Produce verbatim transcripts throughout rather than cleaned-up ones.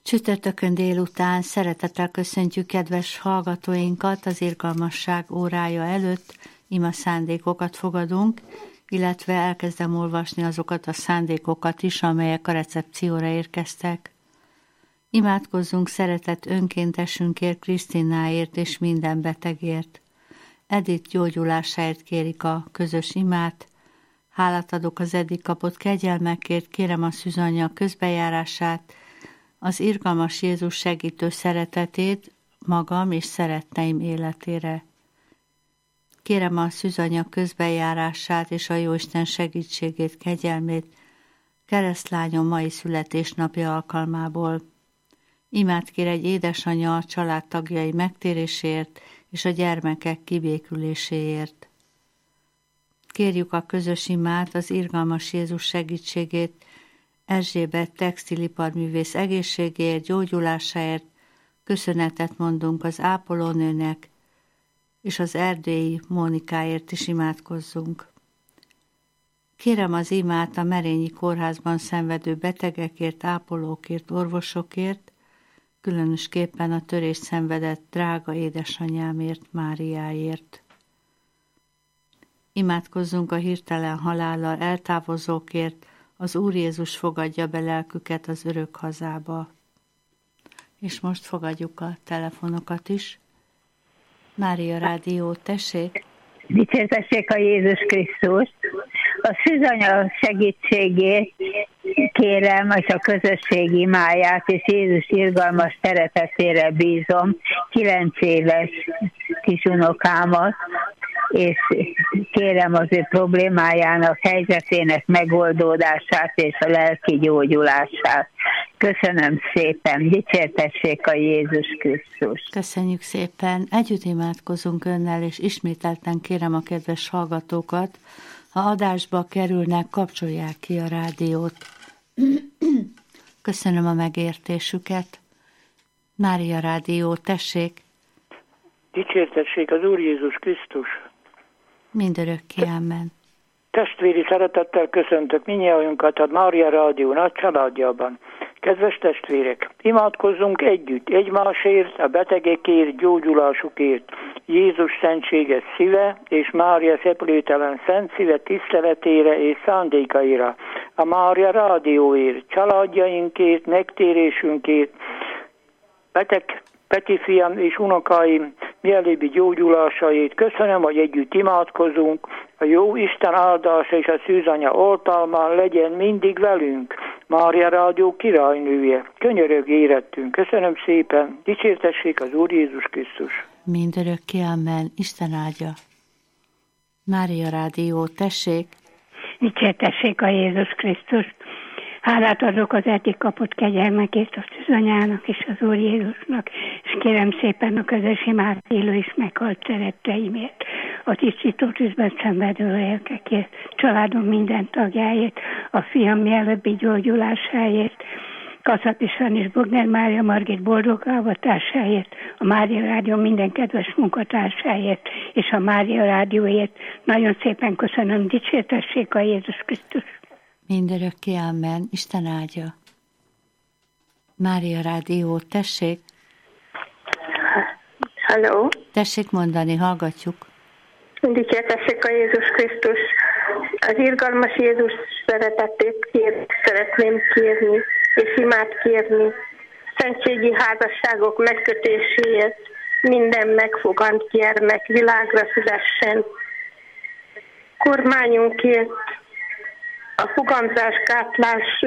Csütörtökön délután szeretettel köszöntjük kedves hallgatóinkat az irgalmasság órája előtt, ima szándékokat fogadunk, illetve elkezdem olvasni azokat a szándékokat is, amelyek a recepcióra érkeztek. Imádkozzunk szeretett önkéntesünkért, Krisztináért és minden betegért. Edith gyógyulásáért kérik a közös imát. Hálát adok az eddig kapott kegyelmekért, kérem a szűzanyja közbejárását, az irgalmas Jézus segítő szeretetét magam és szeretteim életére. Kérem a szűzanyja közbejárását és a Jóisten segítségét, kegyelmét keresztlányom mai születésnapja alkalmából. Imát kér egy édesanyja a családtagjai megtéréséért és a gyermekek kibéküléséért. Kérjük a közös imát, az irgalmas Jézus segítségét, Erzsébet textiliparművész egészségéért, gyógyulásáért, köszönetet mondunk az ápolónőnek, és az erdélyi Mónikáért is imádkozzunk. Kérem az imát a Merényi kórházban szenvedő betegekért, ápolókért, orvosokért, különösképpen a törést szenvedett drága édesanyámért, Máriáért. Imádkozzunk a hirtelen halállal eltávozókért, az Úr Jézus fogadja be lelküket az örök hazába. És most fogadjuk a telefonokat is. Mária Rádió, tessék! Dicsértessék a Jézus Krisztus! A szűzanya segítségét kérem, és a közösség imáját, és Jézus irgalmas szeretetére bízom kilenc éves kisunokámat, és kérem az ő problémájának, helyzetének megoldódását és a lelki gyógyulását. Köszönöm szépen, dicsértessék a Jézus Krisztus. Köszönjük szépen, együtt imádkozunk önnel, és ismételten kérem a kedves hallgatókat, ha adásba kerülnek, kapcsolják ki a rádiót. Köszönöm a megértésüket. Mária Rádió, tessék! Dicsértessék az Úr Jézus Krisztus! Mindörökké, amen. Testvéri szeretettel köszöntök mindnyájunkat a Mária Rádió nagy családjában. Kedves testvérek, imádkozzunk együtt, egymásért, a betegekért, gyógyulásukért. Jézus szentséges szíve és Mária szeplőtelen szent szíve tiszteletére és szándékaira. A Mária Rádióért, családjainkért, megtérésünkért, beteg Peti fiam és unokáim mielőbbi gyógyulásait. Köszönöm, hogy együtt imádkozunk. A jó Isten áldása és a szűzanya oltalma legyen mindig velünk. Mária Rádió királynője, könyörög érettünk. Köszönöm szépen. Dicsértessék az Úr Jézus Krisztus. Mindörökké, amen. Isten áldja. Mária Rádió, tessék. Dicsértessék a Jézus Krisztus. Hálát adok az eddig kapott kegyelmekért a szűzanyának és az Úr Jézusnak, és kérem szépen a közös imát élő és meghalt szeretteimért, a tisztító tűzben szenvedő lelkekért, családom minden tagjáért, a fiam mielőbbi gyógyulásáért, Kaszatisan és Bogner Mária Margit boldog avatásáért, a Mária Rádió minden kedves munkatársáért, és a Mária Rádióért. Nagyon szépen köszönöm, dicsértessék a Jézus Krisztus. Mindörökké, amen. Isten áldja. Mária Rádió, tessék. Halló. Tessék mondani, hallgatjuk. Dicsértessék a Jézus Krisztus. Az irgalmas Jézus szeretetét kér, szeretném kérni, és imát kérni. Szentségi házasságok megkötéséért minden megfogant gyermek világra szülessen. Kormányunkért, a fogamzásgátlás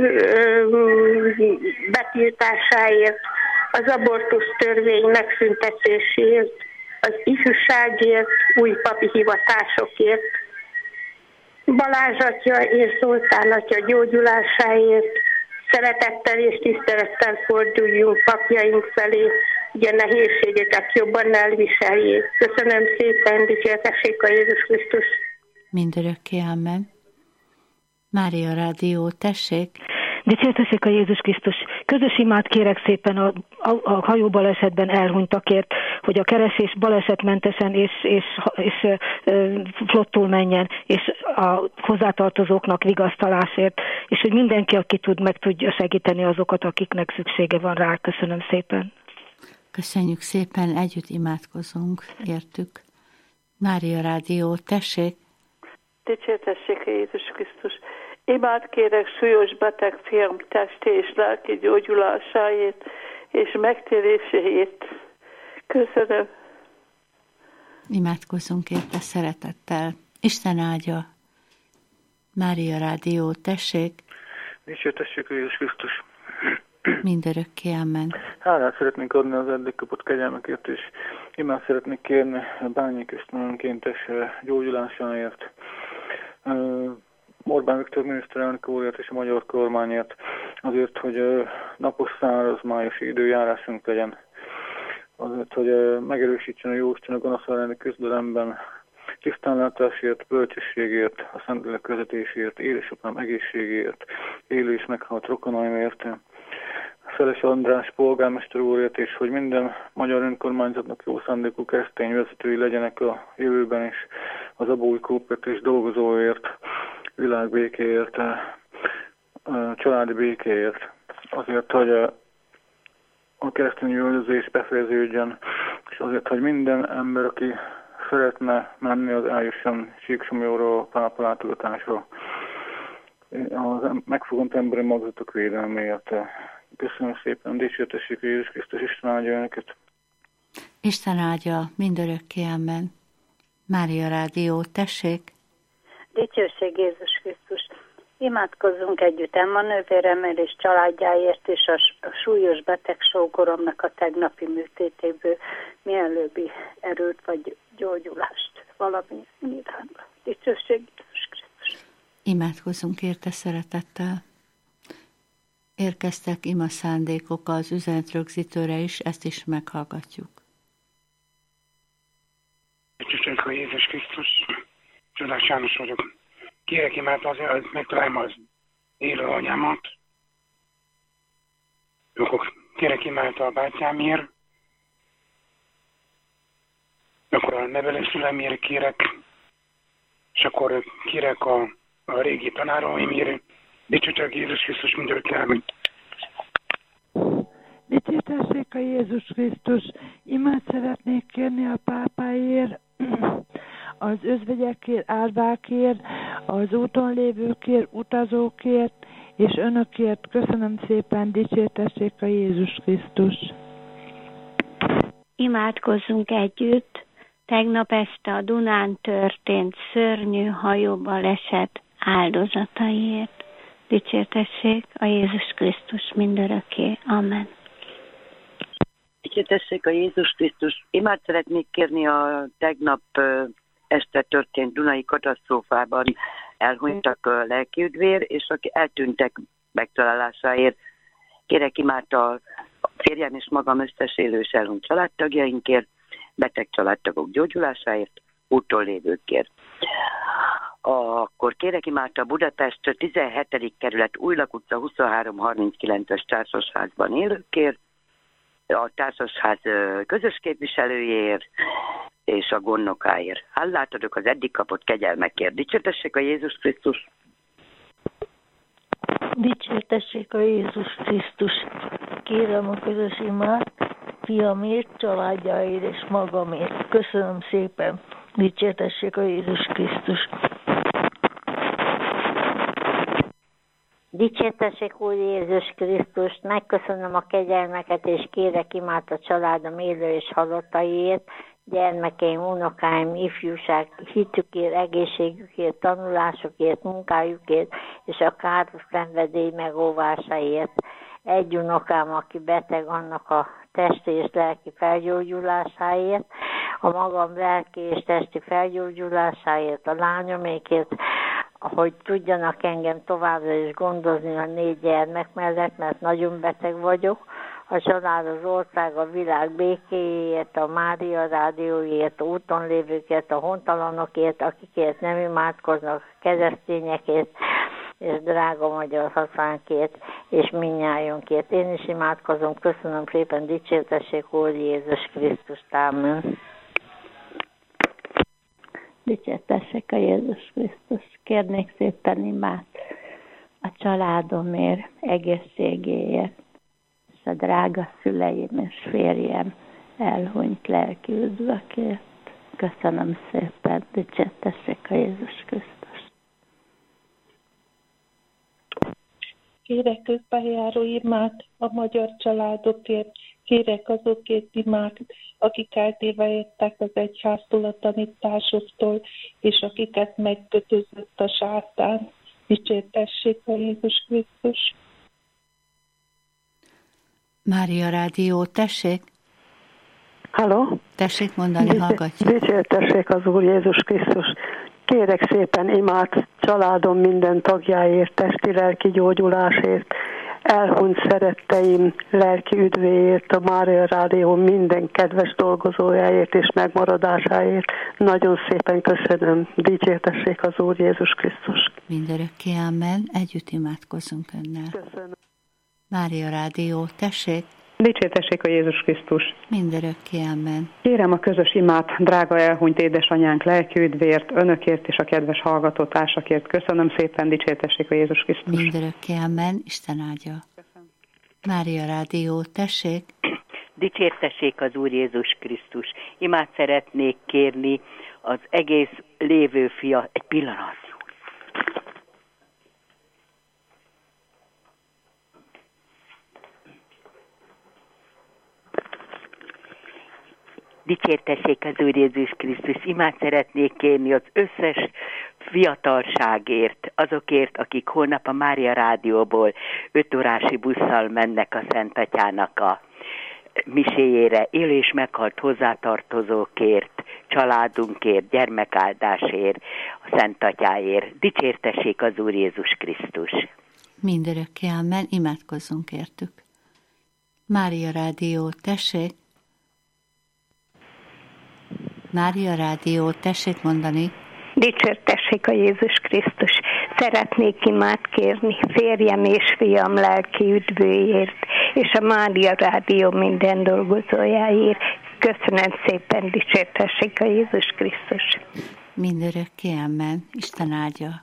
betiltásáért, az abortusz törvény megszüntetéséért, az ifjúságért, új papi hivatásokért, Balázs atya és Zoltán atya gyógyulásáért, szeretettel és tisztelettel forduljunk papjaink felé, hogy a nehézségeket jobban elviseljék. Köszönöm szépen, dicsértessék a Jézus Krisztus. Mindörökké, amen. Mária Rádió, tessék. Dicsértessék a Jézus Krisztus. Közös imát kérek szépen a, a, a hajóbalesetben elhunytakért, hogy a keresés balesetmentesen és, és, és ö, flottul menjen, és a hozzátartozóknak vigasztalásért, és hogy mindenki, aki tud, meg tudja segíteni azokat, akiknek szüksége van rá. Köszönöm szépen. Köszönjük szépen, együtt imádkozunk, értük. Mária Rádió, tessék! Dicsértessék a Jézus Krisztus! Imát kérek súlyos beteg fiam testi és lelki gyógyulásáért és megtéréséért. Köszönöm. Imádkozzunk érte szeretettel. Isten áldja. Mária Rádió, tessék! Dicsértessék a Jézus Krisztus! Mindörökké, amen. Hálát szeretnénk adni az eddig kapott kegyelmekért, és imát szeretnék kérni Bányik István önkéntes gyógyulásáért, Orbán Viktor miniszterelnök úrért és a magyar kormányért, azért, hogy napos száraz májusi időjárásunk legyen, azért, hogy megerősítsen a Jóisten a gonosz elleni küzdelemben, tisztánlátásért, bölcsességért, a Szentlélek vezetésért, édesapám egészségért, élő és meghalt rokonaimért, Szeles András polgármester úrért, és hogy minden magyar önkormányzatnak jó szándékú keresztény vezetői legyenek a jövőben is, az abói kooperációs dolgozóért, világbékéért, családi békéért, azért, hogy a keresztény üldözés befejeződjön, és azért, hogy minden ember, aki szeretne menni, az eljusson Csíksomlyóra, pápa látogatásra, az megfogant emberi magzatok védelméért. Köszönöm szépen, dicsértessék a Jézus Krisztus, Isten áldja önöket. Isten áldja, mindörökké, amen. Mária Rádió, tessék! Dicsőség Jézus Krisztus! Imádkozzunk együtt Emma nővéremmel és családjáért, és a, a súlyos beteg sógoromnak a tegnapi műtétéből mielőbbi erőt vagy gyógyulást valami irányba. Dicsőség Jézus Krisztus! Imádkozzunk érte szeretettel. Érkeztek ima szándékok az üzenetrögzítőre is, ezt is meghallgatjuk. Dicsőség a Jézus Krisztus! Csodás János vagyok. Kérek imát azért, hogy megtaláljam az élő anyámat. Akkor kérek imát a bátyámért. Akkor a nevelőszülemért kérek. És akkor kérek a, a régi tanáraimért. Dicsőség Jézus Krisztus mindörökké. Dicsértessék a Jézus Krisztus! Imát szeretnék kérni a pápáért, az özvegyekért, árvákért, az úton lévőkért, utazókért, és önökért. Köszönöm szépen, dicsértessék a Jézus Krisztus! Imádkozzunk együtt. Tegnap este a Dunán történt szörnyű hajóbaleset áldozataiért. Dicsértessék a Jézus Krisztus mindörökké. Amen. Dicsértessék a Jézus Krisztus! Imát szeretnék kérni a tegnap este történt Dunai katasztrófában elhunytak lelkiüdvér, és aki eltűntek megtalálásáért. Kérek imát a férjem és magam összes élős elhunyt családtagjainkért, beteg családtagok gyógyulásáért, úton lévőkért. Akkor kérek imát a Budapest tizenhetedik kerület Újlak utca huszonhárom harminckilences társasházban élőkért, a társasház közös képviselőjéért és a gondnokáért. Hálát adok az eddig kapott kegyelmekért. Dicsértessék a Jézus Krisztus! Dicsértessék a Jézus Krisztus! Kérem a közös imát fiamért, családjáért és magamért. Köszönöm szépen! Dicsértessék a Jézus Krisztus! Dicsértessék Úr Jézus Krisztust, megköszönöm a kegyelmeket, és kérek imát a családom élő és halottaiért, gyermekeim, unokáim, ifjúság, hitükért, egészségükért, tanulásukért, munkájukért, és a káros szenvedély megóvásáért. Egy unokám, aki beteg, annak a testi és lelki felgyógyulásáért, a magam lelki és testi felgyógyulásáért, a lányomékért, hogy tudjanak engem továbbra is gondozni a négy gyermek mellett, mert nagyon beteg vagyok, a család, az ország, a világ békéjéért, a Mária Rádióért, a úton lévőkért, a hontalanokért, akikért nem imádkoznak, keresztényekért, és drága magyar hazánkért, és mindnyájunkért. Én is imádkozom, köszönöm szépen, dicsértessék Úr Jézus Krisztus, ámen. Dicsértessék a Jézus Krisztus, kérnék szépen imát a családomért, egészségéért, és a drága szüleim és férjem elhunyt lelki üdvökért. Köszönöm szépen, dicsértessék a Jézus Krisztus. Kérek összejáró imát a magyar családokért, kérek azokért imát, akik eltévejettek az egyháztól, a tanításoktól, és akiket megkötözött a sátán. Dicsértessék a Jézus Krisztus. Mária Rádió, tessék! Halló? Tessék mondani, hallgatjuk. Dicsértessék az Úr Jézus Krisztus. Kérek szépen imát családom minden tagjáért, testi-lelki gyógyulásért, elhunyt szeretteim lelki üdvéért, a Mária Rádió minden kedves dolgozójáért és megmaradásáért. Nagyon szépen köszönöm. Dicsértessék az Úr Jézus Krisztus. Mindörökké amen. Együtt imádkozzunk önnel. Köszönöm. Mária Rádió, tessék! Dicsértessék a Jézus Krisztus. Mindörökké amen. Kérem a közös imát, drága elhunyt édesanyánk lelki üdvért, önökért és a kedves hallgatótársakért. Köszönöm szépen, dicsértessék a Jézus Krisztus. Mindörökké amen. Isten áldja. Köszönöm. Mária Rádió, tessék. Dicsértessék az Úr Jézus Krisztus. Imát szeretnék kérni az egész lévő fia. Egy pillanat. Dicsértessék az Úr Jézus Krisztus. Imát szeretnék kérni az összes fiatalságért, azokért, akik holnap a Mária Rádióból öt órási busszal mennek a Szent Atyának a miséjére, él és meghalt hozzátartozókért, családunkért, gyermekáldásért, a Szent Atyáért. Dicsértessék az Úr Jézus Krisztus. Mindörökké amen. Imádkozzunk értük. Mária Rádió, tessék. Mária Rádió, tessék mondani. Dicsértessék a Jézus Krisztus. Szeretnék imát kérni férjem és fiam lelki üdvőjért, és a Mária Rádió minden dolgozójáért. Köszönöm szépen, dicsértessék a Jézus Krisztus. Mindörökké amen. Isten áldja.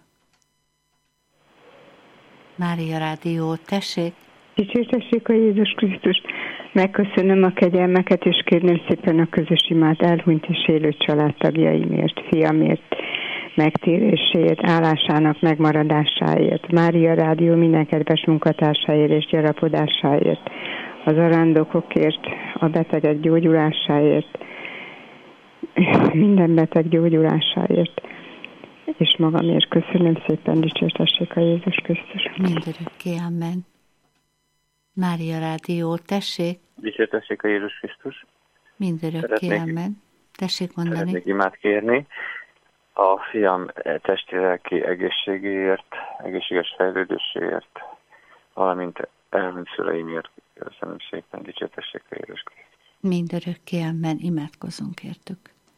Mária Rádió, tessék. Dicsértessék a Jézus Krisztus. Megköszönöm a kegyelmeket, és kérném szépen a közös imát elhunyt és élő családtagjaimért, fiamért, megtéréséért, állásának megmaradásáért, Mária Rádió minden kedves munkatársáért és gyarapodásáért, az arándokokért, a betegek gyógyulásáért, minden beteg gyógyulásáért, és magamért köszönöm szépen, dicsértessék a Jézus Krisztus. Mindörökké amen. Mária Rádió, tessék. Dicsértessék a Jézus Krisztus. Mindörökké amen. Tessék mondani. Szeretnék imát kérni a fiam testi-lelki egészségéért, egészséges fejlődéséért, valamint elhunyt szüleimért. Köszönöm szépen, dicsértessék a Jézus Krisztus. Mindörökké amen. Imádkozzunk értük.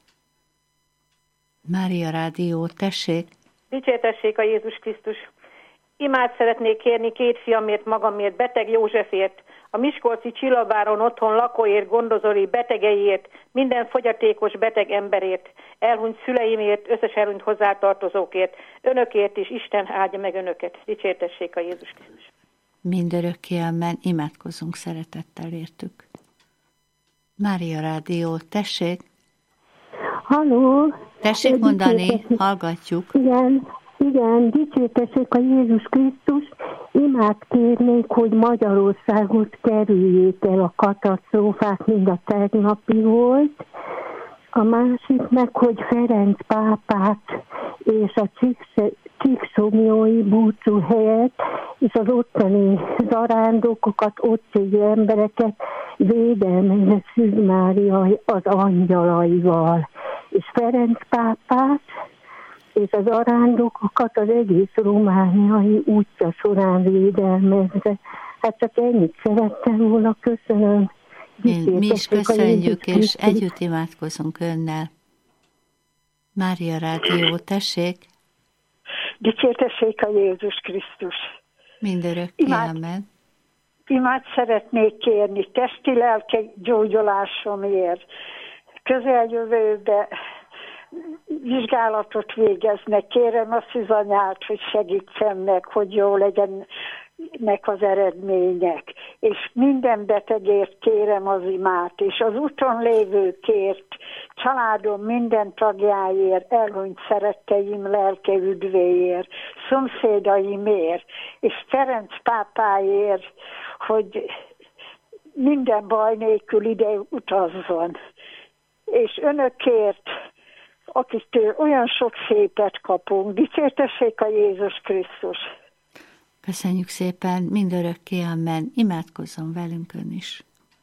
Mária Rádió, tessék. Dicsértessék a Jézus Krisztus. Imát szeretnék kérni két fiamért, magamért, beteg Józsefért, a miskolci Csillabáron otthon lakóért, gondozói betegeiért, minden fogyatékos beteg emberért, elhunyt szüleimért, összes elhunyt hozzátartozókért, önökért is, Isten áldja meg önöket. Dicsértessék a Jézus Krisztus. Mindörökké amen. Imádkozzunk szeretettel értük. Mária Rádió, tessék. Halló. Tessék mondani, hallgatjuk. Igen. Igen, dicsértessék a Jézus Krisztus, imát kérnék, hogy Magyarországot kerüljék el a katasztrófák, mint a tegnapi volt. A másik meg, hogy Ferenc pápát és a Csíkszomjói búcsú helyet és az ottani zarándokokat, ott élő embereket védelmezze Szűz Mária az angyalaival. És Ferenc pápát és az arándokokat az egész romániai útja során védelmezve. Hát csak ennyit szerettem volna, köszönöm. Mi, mi is köszönjük, és együtt imádkozunk önnel. Mária Rádió, tessék. Dicsértessék a Jézus Krisztus. Mindörökké, Imád, amen. Imád szeretnék kérni testi-lelki gyógyulásomért. Közeljövőbe vizsgálatot végeznek. Kérem a szűzanyát, hogy segítsen meg, hogy jó legyenek az eredmények. És minden betegért kérem az imát, és az úton lévőkért, családom minden tagjáért, elhunyt szeretteim lelke üdvéért, szomszédaimért, és Ferenc pápáért, hogy minden baj nélkül ide utazzon. És önökért, akiktől olyan sok szépet kapunk, dicsértessék a Jézus Krisztus. Köszönjük szépen, mindörökké, amen. Imádkozzon velünk ön is.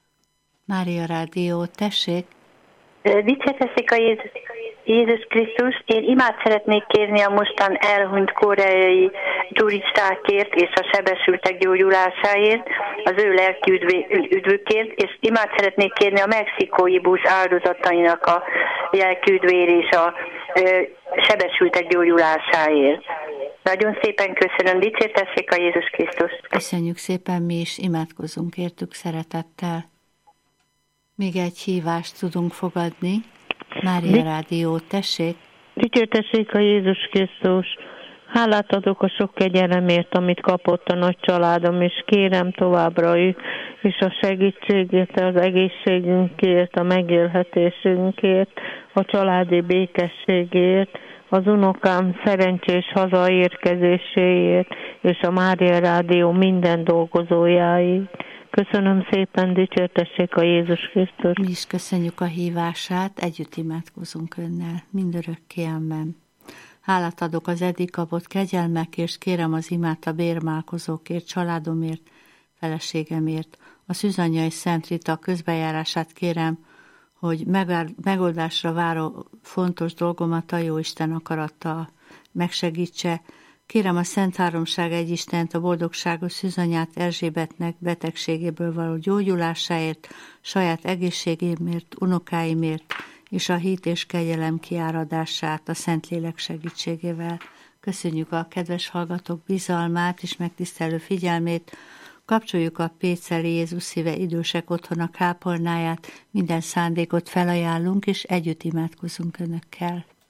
Mária Rádió, tessék. Dicsértessék a Jézus, Jézus Krisztus. Én imát szeretnék kérni a mostan elhunyt koreai turistákért és a sebesültek gyógyulásáért, az ő lelki üdvükért, és imát szeretnék kérni a mexikói busz áldozatainak a lelki üdvér és a ö, sebesültek gyógyulásáért. Nagyon szépen köszönöm, dicsértessék a Jézus Krisztus. Köszönjük szépen, mi is imádkozunk értük szeretettel. Még egy hívást tudunk fogadni. Mária Rádió, tessék. Dicsértessék a Jézus Krisztus. Hálát adok a sok kegyelemért, amit kapott a nagy családom, és kérem továbbra is, és a segítségét, az egészségünkért, a megélhetésünkért, a családi békességért, az unokám szerencsés hazaérkezéséért, és a Mária Rádió minden dolgozójáért. Köszönöm szépen, dicsértessék a Jézus Krisztus. Mi is köszönjük a hívását, együtt imádkozunk önnel. Mindörökké, amen. Hálát adok az eddig kapott kegyelmekért, és kérem az imát a bérmálkozókért, családomért, feleségemért. A Szűzanyai Szent Rita közbejárását kérem, hogy megoldásra váró fontos dolgomat a Jóisten akarattal megsegítse. Kérem a Szent Háromság Egyistent, a boldogságos Szűzanyát Erzsébetnek betegségéből való gyógyulásáért, saját egészségémért, unokáimért, és a hit és kegyelem kiáradását a Szentlélek segítségével. Köszönjük a kedves hallgatók bizalmát és megtisztelő figyelmét. Kapcsoljuk a Péceli Jézus Szíve Idősek Otthona kápolnáját, minden szándékot felajánlunk, és együtt imádkozunk önökkel.